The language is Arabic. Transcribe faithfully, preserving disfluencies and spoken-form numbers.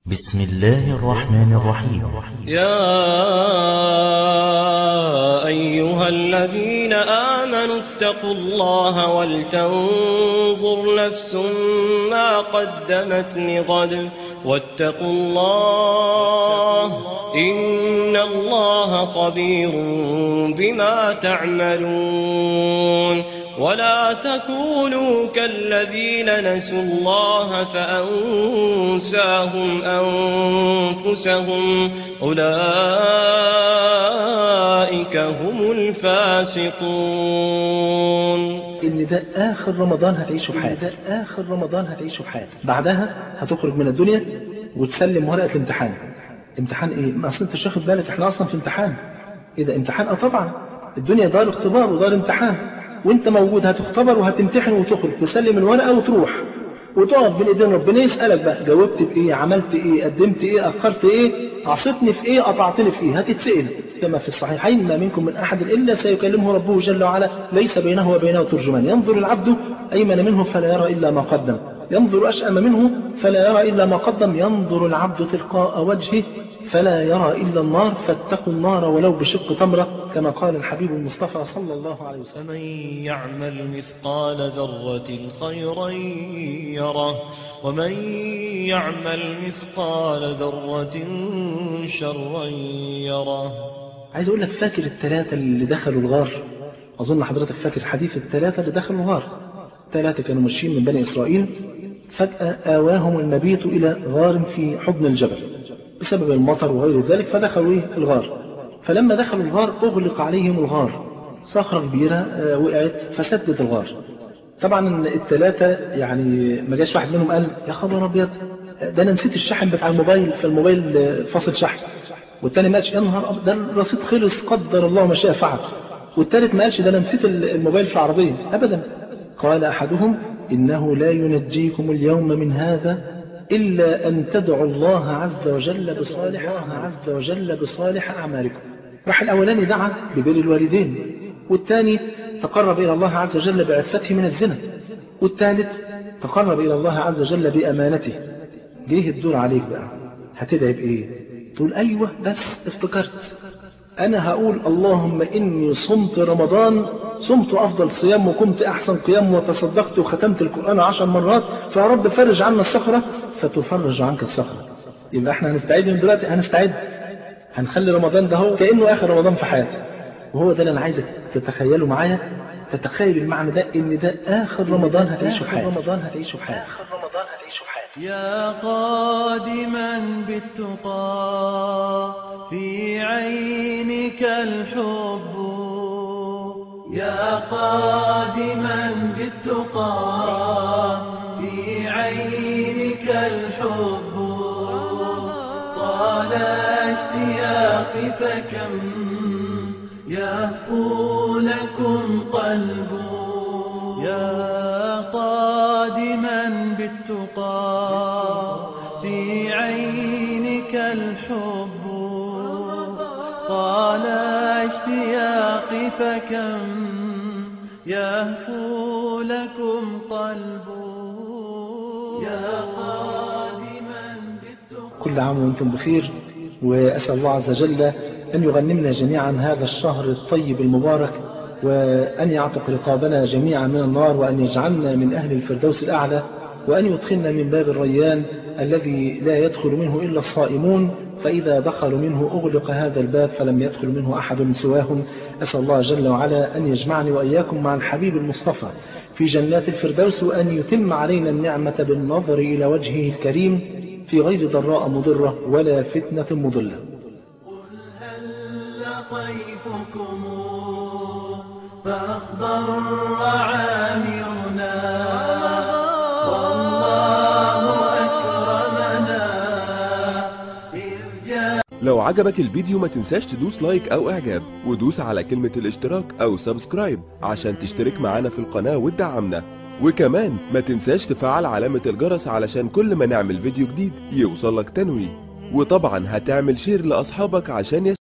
بسم الله الرحمن الرحيم. يا أيها الذين آمنوا اتقوا الله ولتنظر نفس ما قدمت لغد واتقوا الله إن الله خبير بما تعملون. ولا تكونوا كالذين نسوا الله فأنساهم أنفسهم أولئك هم الفاسقون. إن ده آخر رمضان هتعيشه في حياتك، ده آخر رمضان هتعيشه في حياتك، بعدها هتخرج من الدنيا وتسلم ورقة الامتحان. امتحان إيه؟ ما أصل أنت مش واخد بالك إحنا أصلا في امتحان. إيه ده امتحان؟ أه طبعا الدنيا دار اختبار ودار امتحان، وانت موجود هتختبر وهتمتحن وتخرج تسلم الورقة وتروح وتقف بين ايدين ربنا يسألك بقى جاوبت بايه، عملت ايه، قدمت ايه، اخرت ايه، عصيتني في ايه، قطعتني في ايه، هتتسأل. كما في الصحيحين ما منكم من احد الا سيكلمه ربه جل وعلا ليس بينه وبينه ترجمان، ينظر العبد ايمن منه فلا يرى الا ما قدم، ينظر اشأم منه فلا يرى الا ما قدم، ينظر العبد تلقاء وجهه فلا يرى إلا النار، فاتقوا النار ولو بشق تمرة، كما قال الحبيب المصطفى صلى الله عليه وسلم. فمن يعمل مثقال ذرة خيرا يره ومن يعمل مثقال ذرة شرا يره. عايز أقول لك، فاكر الثلاثة اللي دخلوا الغار؟ أظن حضرتك فاكر حديث الثلاثة اللي دخلوا الغار. ثلاثة كانوا ماشيين من بني إسرائيل، فجأة آواهم المبيت إلى غار في حضن الجبل بسبب المطر وغير ذلك، فدخلوا الغار. فلما دخلوا الغار أغلق عليهم الغار، صخرة كبيرة وقعت فسدت الغار. طبعا الثلاثة يعني ما جاش واحد منهم قال يا خبر أبيض ده أنا نسيت الشحن بتاع الموبايل، فالموبايل فاصل شحن. والتاني ما قالش يا نهار أبيض ده الرصيد خلص قدر الله ما شاء فعل. والثالث ما قالش ده أنا نسيت الموبايل في العربية أبدا. قال أحدهم إنه لا ينجيكم اليوم من هذا إلا أن تدعوا الله عز وجل بصالح عز وجل بصالح أعمالكم. راح الأولاني دعا ببر الوالدين، والثاني تقرب إلى الله عز وجل بعفته من الزنا، والثالث تقرب إلى الله عز وجل بأمانته. جه الدور عليك بقى، هتدعي بإيه؟ تقول أيوة بس افتكرت، أنا هقول اللهم إني صمت رمضان، صمت أفضل صيام وقمت أحسن قيام وتصدقت وختمت القرآن عشر مرات، فيا رب فرج عنا الصخرة فتفرج عنك الصخرة. يبقى احنا هنستعد من دلوقتي، هنستعد، هنخلي رمضان ده هو كأنه آخر رمضان في حياتك. وهو ده اللي أنا عايزك تتخيله معايا، تتخيل المعنى ده إن ده آخر رمضان هتعيشه في حياتك. رمضان هتعيشه في حياتك. آخر رمضان هتعيشه في حياتك. يا قادما بالتقى في عينك الحب، يا قادما بالتقى في عينك الحب، طال اشتياقي فكم يهفو لكم قلب. يا قادما بالتقى في عينك الحب، طال اشتياقي فكم يهفو لكم قلب. يا قادما بالتقى. كل عام وانتم بخير، وأسأل الله عز وجل أن يغنمنا جميعا هذا الشهر الطيب المبارك، وأن يعتق رقابنا جميعا من النار، وأن يجعلنا من أهل الفردوس الأعلى، وأن يدخلنا من باب الريان الذي لا يدخل منه إلا الصائمون، فإذا دخلوا منه أغلق هذا الباب فلم يدخل منه أحد سواهم. أسأل الله جل وعلا أن يجمعني وإياكم مع الحبيب المصطفى في جنات الفردوس، وأن يتم علينا النعمة بالنظر إلى وجهه الكريم في غير ضراء مضرة ولا فتنة مضلة. قل هل طيفكم فأخضر عامرنا، والله أكرمنا إذ جاء. لو عجبك الفيديو ما تنساش تدوس لايك او اعجاب، ودوس على كلمة الاشتراك او سبسكرايب عشان تشترك معانا في القناة وتدعمنا، وكمان ما تنساش تفعل علامة الجرس علشان كل ما نعمل فيديو جديد يوصلك تنويه، وطبعا هتعمل شير لأصحابك عشان